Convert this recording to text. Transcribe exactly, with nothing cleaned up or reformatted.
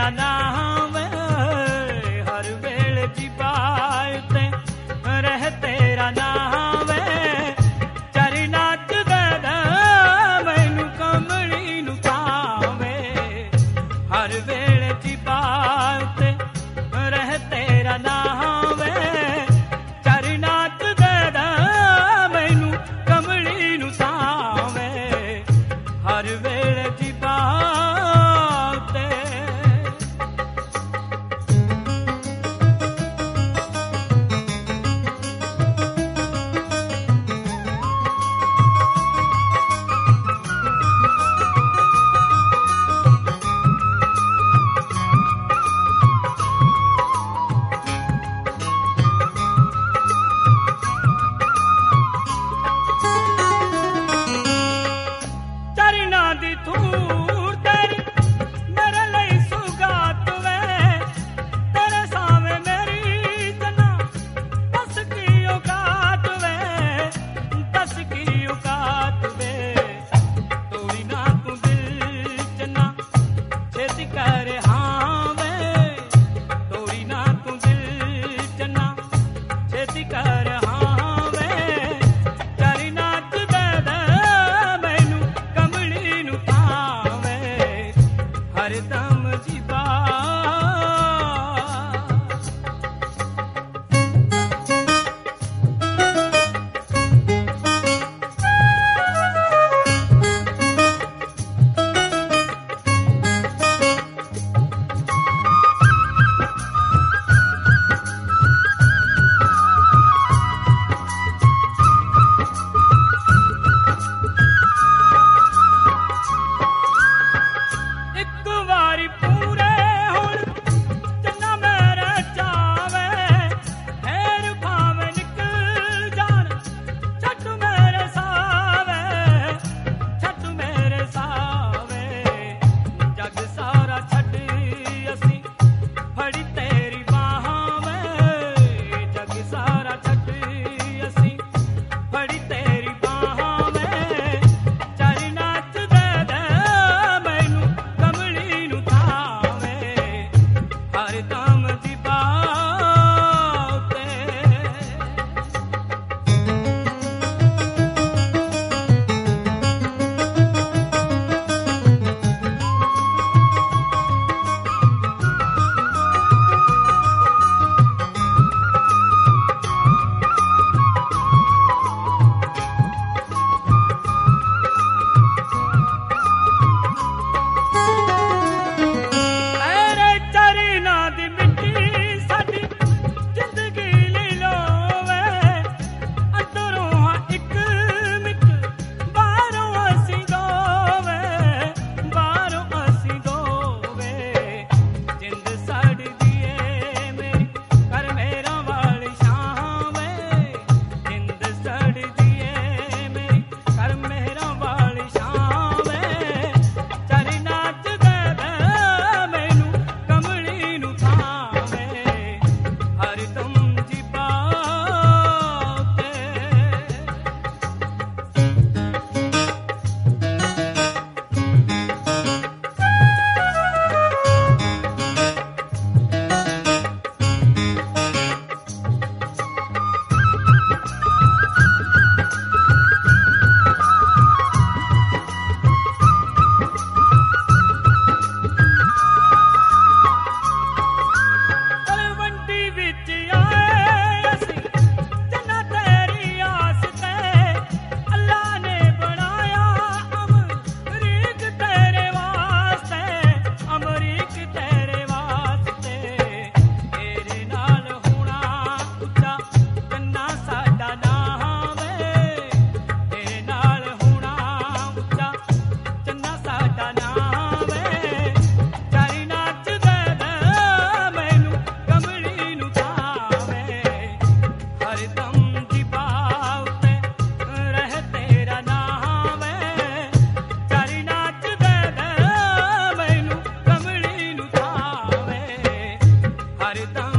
ਤੇਰਾ ਨਾਮ ਹਰ ਵੇਲੇ ਦੀ ਬਾਤ ਤੇ ਰਹਿ ਤੇਰਾ ਨਾਮ ਚਰਨਾਂ ਚ ਗਦਾ ਮੈਨੂੰ ਕਮਲੀ ਨੂੰ ਪਾਵੇ ਹਰ ਵੇਲੇ ਦੀ ਬਾਤ ਤੇ ਰਹਿ ਤੇਰਾ ਨਾਮ ਚਰਨਾਂ ਚ ਗਦਾ ਮੈਨੂੰ ਕਮਲੀ ਨੂੰ ਪਾਵੇ ਹਰ ਵੇਲੇ ਦੀ ਬਾਤ ਦੀ ਧੂੜ ਤੇਰੀ ਮੇਰੇ ਲਈ ਸੁਗਾਤ ਵੇ ਤੇਰੇ ਸਾਵੇਂ ਮੇਰੀ ਜਨਾ ਦੱਸ ਕੀ ਔਕਾਤ ਵੇ ਦੱਸ ਕੀ ਔਕਾਤ ਵੇ ਤੋੜੀ ਨਾ ਤੂੰ ਦਿਲ ਜਨਾ ਛੇਤੀ ਕਰ ਹਾਂ ਵੇ ਤੋੜੀ ਨਾ ਤੂੰ ਦਿਲ ਜਨਾ ਛੇਤੀ ਕਰ ਹਾਂ ਵੇ ਚਰਨਾਂ ਚ ਦੇ ਦੇ ਹਰਦਮ ਦੀ ਹਰਦਮ